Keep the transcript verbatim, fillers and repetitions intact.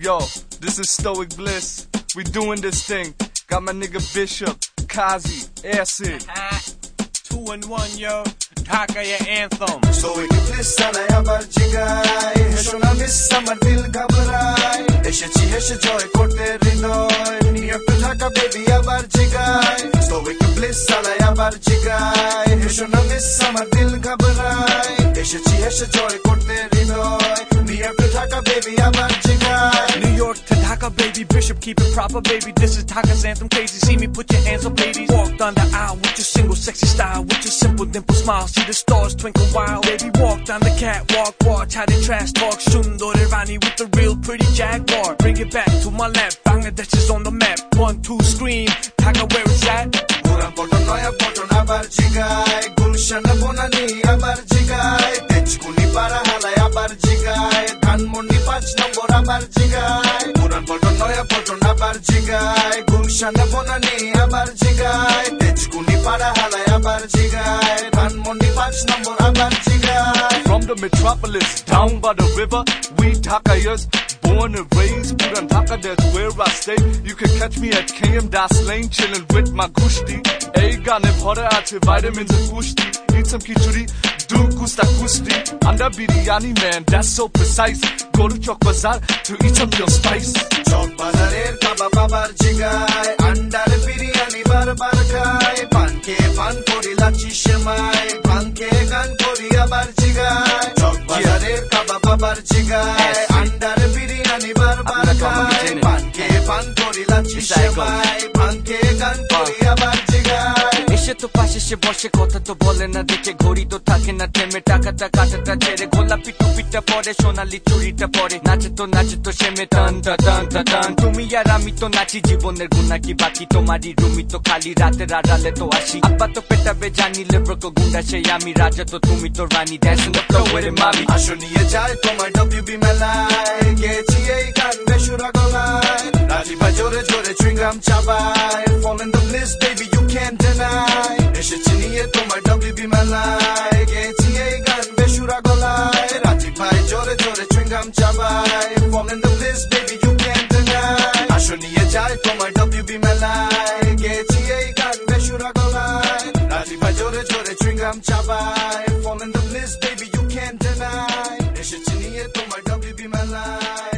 Yo, this is Stoic Bliss. We doing this thing. Got my nigga Bishop, Kazi, Acid. Two and one, yo. Dhaka your anthem. Stoic Bliss alay abar jigai. Hesho na miss amar dil ghabrai. Eshechi heshe joy korte hridoy. Niye to Dhaka baby abar jigai. Stoic Bliss alay abar jigai. Hesho na miss amar dil ghabrai. Eshechi heshe joy korte hridoy. Niye to Dhaka baby abar jigai. New York to Dhaka, baby. Bishop, keep it proper, baby. This is Dhaka's anthem. Crazy, see me, put your hands up, ladies. Walk down the aisle with your single sexy style, with your simple dimple smile. See the stars twinkle wild, baby. Walk down the catwalk, watch how they trash talk. Shundor Irani with the real pretty Jaguar. Bring it back to my lap. Bangladesh is on the map. One, two, scream. Dhaka, where it's at? Puran button, noya button, abar jigai. Gulshan bonani, abar jigai. Techkuni para halay, abar jigai. Dhanmondi পাঁচ নম্বর abar jigai. Puran button, noya button, abar jigai. Gulshan bonani, abar jigai. Techkuni para halay, abar jigai. Dhanmondi পাঁচ নম্বর abar jigai. From the metropolis, down by the river, we Dhakayas, born and raised. Puran Dhaka, that's where I stay. You can catch me at K M Das Lane, chilling with my gushti. Ei gane bhora ache vitamins and pushti. Eat some khichuri, do kusta kusti. Anda biryani, man, that's so precise. Go to Chowk Bazaar to eat some real spice. Chowk Bazaar kebab abar jigai. Andar biryani bar bar khai. Pan ke pan kori lachi shemai. Pan ke gan kori abar jigai. Chowk Bazaar kebab abar jigai. Andar biryani bar bar khai. Pan ke pan kori lachi shemai. Pan ke gan kori abar jigai. এসে তো পাশে সে বসে কথা তো বলে না দেখে ঘড়ি তো থাকে না থেমে টাকাটা কাটাটা ছেড়ে গোলাপি টুপিটা পরে সোনালি চুড়িটা পরে নাচে তো নাচে তো সেমে টান টান টান তুমি আর আমি তো নাচি জীবনের গুণা কি বাকি তোমারই রুমি তো খালি রাতের আড়ালে তো আসি আব্বা তো পেটাবে জানিলে ব্রোকো গুন্ডা সেই আমি রাজা তো তুমি তো রানী dance in the flow with মামি আসো নিয়ে যায় তোমার ডব্লিউবি মেলায় গেছি এই গান বেসুরা গলায় রাজি ভাই জোরে জোরে চুইংগাম চাবায় fall in the bliss baby you can't deny এসেছি নিয়ে তোমার ডব্লিউবি মেলায় গেছি এই গান বেসুরা গলায় রাজি ভাই জোরে জোরে চুইংগাম চাবায় fall in the bliss baby you can't deny আসো নিয়ে যায় তোমার ডব্লিউবি মেলায় গেছি এই গান বেসুরা গলায় রাজি ভাই জোরে জোরে চুইংগাম চাবায় fall in the bliss baby you can't deny এসেছি নিয়ে তোমার ডব্লিউবি মেলায়